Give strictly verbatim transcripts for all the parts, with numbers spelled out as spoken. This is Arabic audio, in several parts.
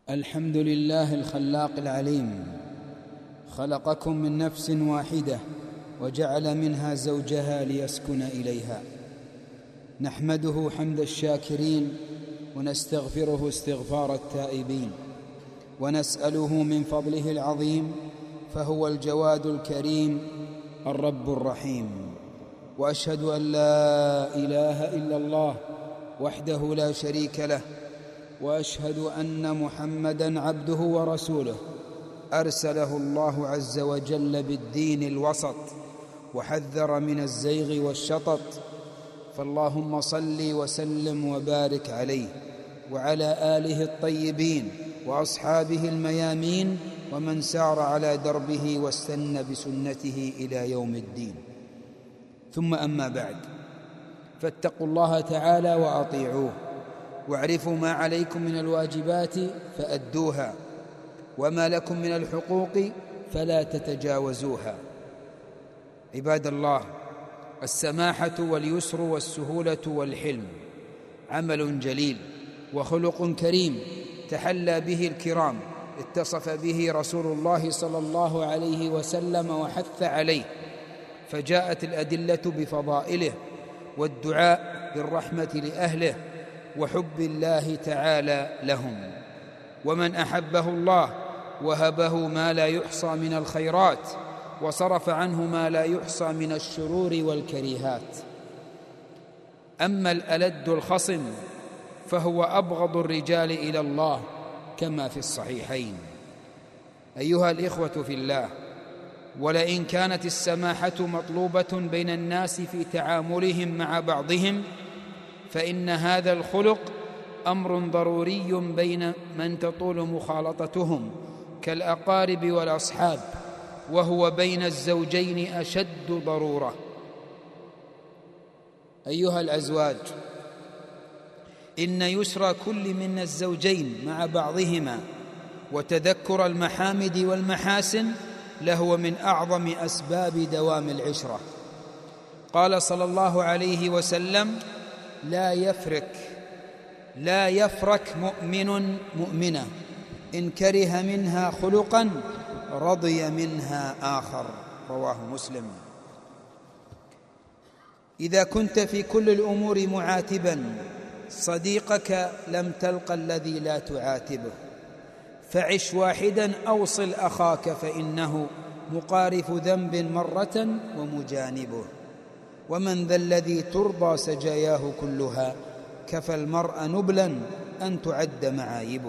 الحمد لله الخلاق العليم، خلقكم من نفس واحدة وجعل منها زوجها ليسكن إليها. نحمده حمد الشاكرين ونستغفره استغفار التائبين، ونسأله من فضله العظيم فهو الجواد الكريم الرب الرحيم. وأشهد أن لا إله إلا الله وحده لا شريك له، وأشهد أن محمدًا عبده ورسوله أرسله الله عز وجل بالدين الوسط وحذر من الزيغ والشطط، فاللهم صل وسلم وبارك عليه وعلى آله الطيبين وأصحابه الميامين ومن سار على دربه واستنى بسنته إلى يوم الدين. ثم أما بعد، فاتقوا الله تعالى وأطيعوه، واعرفوا ما عليكم من الواجبات فأدوها، وما لكم من الحقوق فلا تتجاوزوها. عباد الله، السماحة واليسر والسهولة والحلم عمل جليل وخلق كريم تحلى به الكرام، اتصف به رسول الله صلى الله عليه وسلم وحث عليه، فجاءت الأدلة بفضائله والدعاء بالرحمة لأهله وحب الله تعالى لهم. ومن أحبه الله وهبه ما لا يحصى من الخيرات، وصرف عنه ما لا يحصى من الشرور والكريهات. أما الألد الخصم فهو أبغض الرجال إلى الله كما في الصحيحين. أيها الإخوة في الله، ولئن كانت السماحة مطلوبة بين الناس في تعاملهم مع بعضهم، فإن هذا الخلق أمر ضروري بين من تطول مخالطتهم كالأقارب والأصحاب، وهو بين الزوجين أشد ضرورة. أيها الأزواج، إن يسر كل من الزوجين مع بعضهما وتذكر المحامد والمحاسن لهو من أعظم أسباب دوام العشرة. قال صلى الله عليه وسلم: لا يفرك لا يفرك مؤمن مؤمنة إن كره منها خلقا رضي منها آخر. رواه مسلم. إذا كنت في كل الأمور معاتبا صديقك لم تلق الذي لا تعاتبه، فعش واحدا أوصل أخاك فإنه مقارف ذنب مرة ومجانبه. ومن ذا الذي ترضى سجاياه كلها كفى المرء نبلا أن تعد معايبه.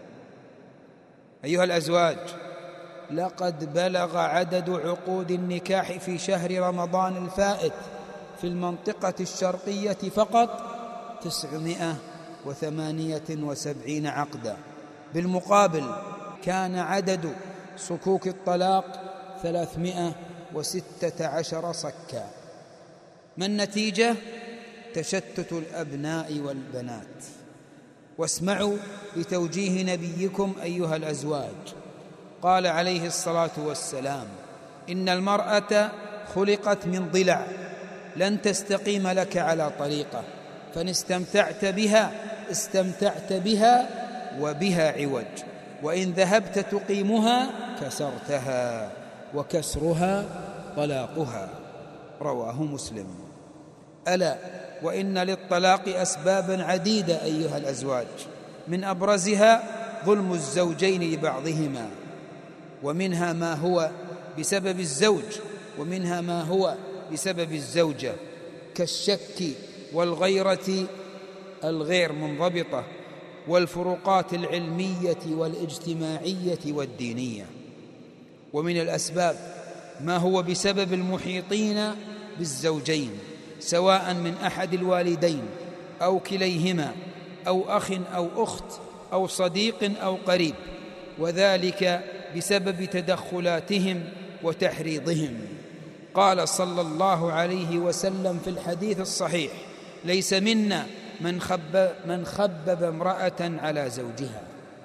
أيها الأزواج، لقد بلغ عدد عقود النكاح في شهر رمضان الفائت في المنطقة الشرقية فقط تسعمائة وثمانية وسبعين عقدا. بالمقابل كان عدد صكوك الطلاق ثلاثمائة وستة عشر صكا. ما النتيجة؟ تشتت الأبناء والبنات. واسمعوا لتوجيه نبيكم أيها الأزواج. قال عليه الصلاة والسلام: إن المرأة خلقت من ضلع، لن تستقيم لك على طريقة، فإن استمتعت بها استمتعت بها وبها عوج، وإن ذهبت تقيمها كسرتها، وكسرها طلاقها. رواه مسلم. ألا وإن للطلاق أسبابا عديدة أيها الأزواج، من أبرزها ظلم الزوجين لبعضهما، ومنها ما هو بسبب الزوج، ومنها ما هو بسبب الزوجة، كالشك والغيرة الغير منضبطة، والفروقات العلمية والاجتماعية والدينية. ومن الأسباب ما هو بسبب المحيطين بالزوجين، سواء من أحد الوالدين أو كليهما أو أخ أو أخت أو صديق أو قريب، وذلك بسبب تدخلاتهم وتحريضهم. قال صلى الله عليه وسلم في الحديث الصحيح: ليس منا من خبب, من خبب امرأة على زوجها.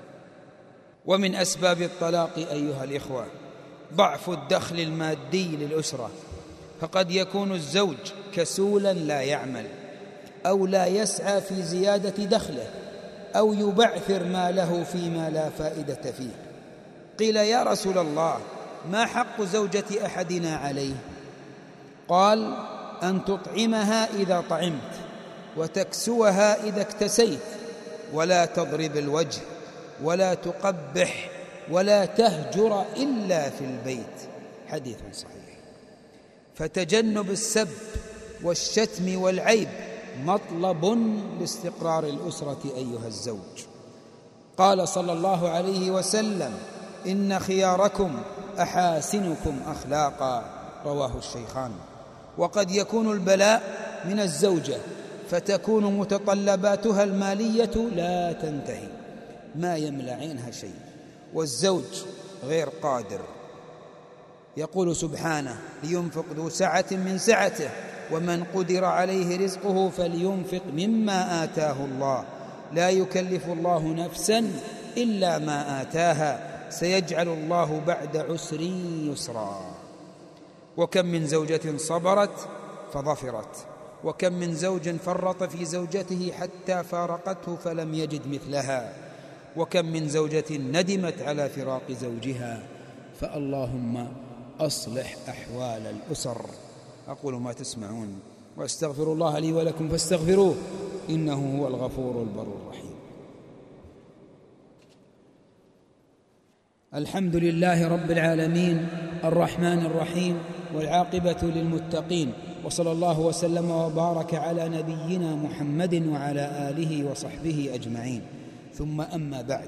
ومن أسباب الطلاق أيها الإخوة ضعف الدخل المادي للأسرة، فقد يكون الزوج كسولا لا يعمل أو لا يسعى في زيادة دخله، أو يبعثر ماله فيما لا فائدة فيه. قيل يا رسول الله ما حق زوجة أحدنا عليه؟ قال أن تطعمها إذا طعمت وتكسوها إذا اكتسيت ولا تضرب الوجه ولا تقبح ولا تهجر إلا في البيت. حديث صحيح. فتجنب السب والشتم والعيب مطلب لاستقرار الأسرة أيها الزوج. قال صلى الله عليه وسلم إن خياركم أحاسنكم أخلاقا، رواه الشيخان. وقد يكون البلاء من الزوجة فتكون متطلباتها المالية لا تنتهي، ما يملأ عينها شيء، والزوج غير قادر. يقول سبحانه لينفق ذو سعة من سعته ومن قدر عليه رزقه فلينفق مما آتاه الله لا يكلف الله نفسا إلا ما آتاها سيجعل الله بعد عسر يسرا. وكم من زوجة صبرت فظفرت، وكم من زوج فرط في زوجته حتى فارقته فلم يجد مثلها، وكم من زوجة ندمت على فراق زوجها. فاللهم أصلح أحوال الأسر. أقول ما تسمعون وأستغفر الله لي ولكم فاستغفروه إنه هو الغفور البر الرحيم. الحمد لله رب العالمين الرحمن الرحيم والعاقبة للمتقين، وصلى الله وسلم وبارك على نبينا محمد وعلى آله وصحبه أجمعين. ثم أما بعد،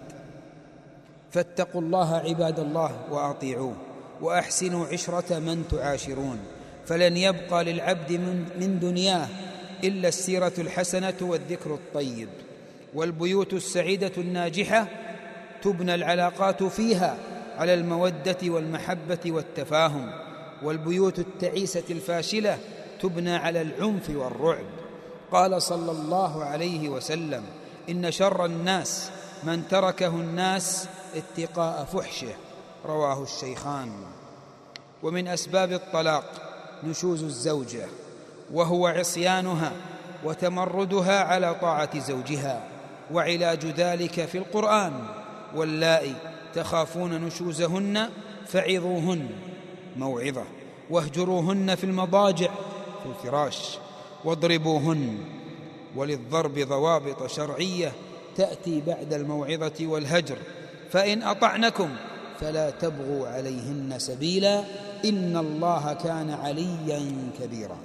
فاتقوا الله عباد الله وأطيعوه وأحسنوا عشرة من تعاشرون، فلن يبقى للعبد من دنياه إلا السيرة الحسنة والذكر الطيب. والبيوت السعيدة الناجحة تبنى العلاقات فيها على المودة والمحبة والتفاهم، والبيوت التعيسة الفاشلة تبنى على العنف والرعب. قال صلى الله عليه وسلم إن شر الناس من تركه الناس اتقاء فحشه، رواه الشيخان. ومن أسباب الطلاق نشوز الزوجة، وهو عصيانها وتمردها على طاعة زوجها، وعلاج ذلك في القرآن: واللائي تخافون نشوزهن فعظوهن موعظة، واهجروهن في المضاجع في الفراش، واضربوهن. وللضرب ضوابط شرعية تأتي بعد الموعظة والهجر: فإن أطعنكم فلا تبغوا عليهن سبيلا إن الله كان عليا كبيرا.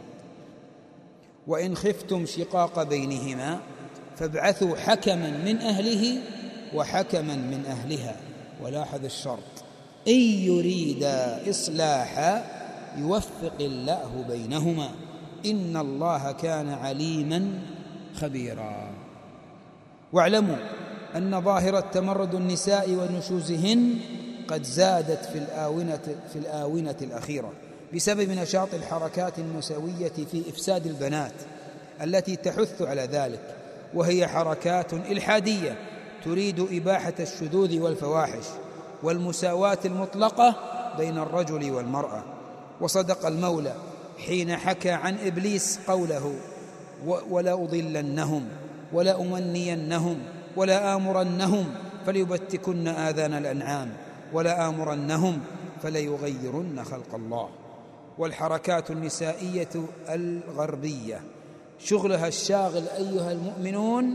وإن خفتم شقاق بينهما فابعثوا حكما من أهله وحكما من أهلها. ولاحظ الشرط: إن يريدا إصلاحا يوفق الله بينهما إن الله كان عليما خبيرا. واعلموا أن ظاهرة تمرد النساء ونشوزهن قد زادت في الآونة, في الآونة الأخيرة بسبب نشاط الحركات النسوية في إفساد البنات التي تحث على ذلك، وهي حركات إلحادية تريد إباحة الشذوذ والفواحش والمساواة المطلقة بين الرجل والمرأة. وصدق المولى حين حكى عن إبليس قوله: ولا أضلنهم ولا أمنينهم ولا آمرنهم فليبتكن آذان الأنعام ولا آمرنهم فليغيرن خلق الله. والحركات النسائية الغربية شغلها الشاغل أيها المؤمنون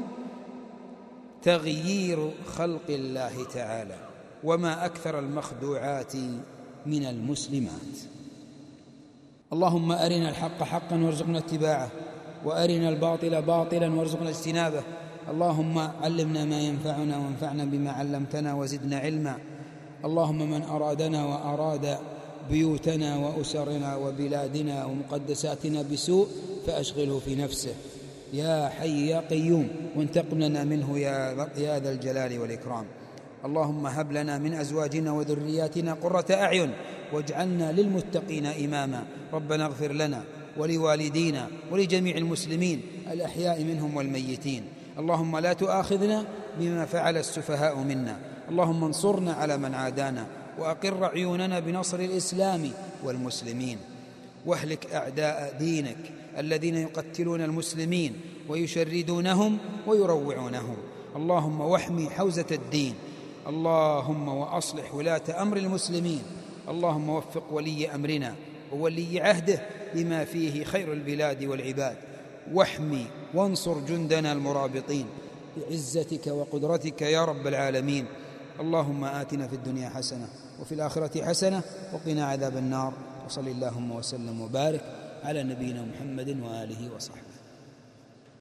تغيير خلق الله تعالى، وما أكثر المخدوعات من المسلمات. اللهم أرنا الحق حقا وارزقنا اتباعه، وأرنا الباطل باطلا وارزقنا اجتنابه. اللهم علمنا ما ينفعنا وانفعنا بما علمتنا وزدنا علما. اللهم من أرادنا وأراد بيوتنا وأسرنا وبلادنا ومقدساتنا بسوء فأشغله في نفسه يا حي يا قيوم، وانتقم لنا منه يا ذا الجلال والإكرام. اللهم هب لنا من أزواجنا وذرياتنا قرة أعين واجعلنا للمتقين إماما. ربنا اغفر لنا ولوالدينا ولجميع المسلمين الأحياء منهم والميتين. اللهم لا تؤاخذنا بما فعل السفهاء منا. اللهم انصرنا على من عادانا، وأقر عيوننا بنصر الإسلام والمسلمين، واهلك أعداء دينك الذين يقتلون المسلمين ويشردونهم ويروعونهم. اللهم واحمي حوزة الدين، اللهم وأصلح ولاة أمر المسلمين، اللهم وفق ولي أمرنا وولي عهده لما فيه خير البلاد والعباد، واحمي وانصر جندنا المرابطين بعزتك وقدرتك يا رب العالمين. اللهم آتنا في الدنيا حسنة وفي الآخرة حسنة وقنا عذاب النار، وصل اللهم وسلم وبارك على نبينا محمد وآله وصحبه.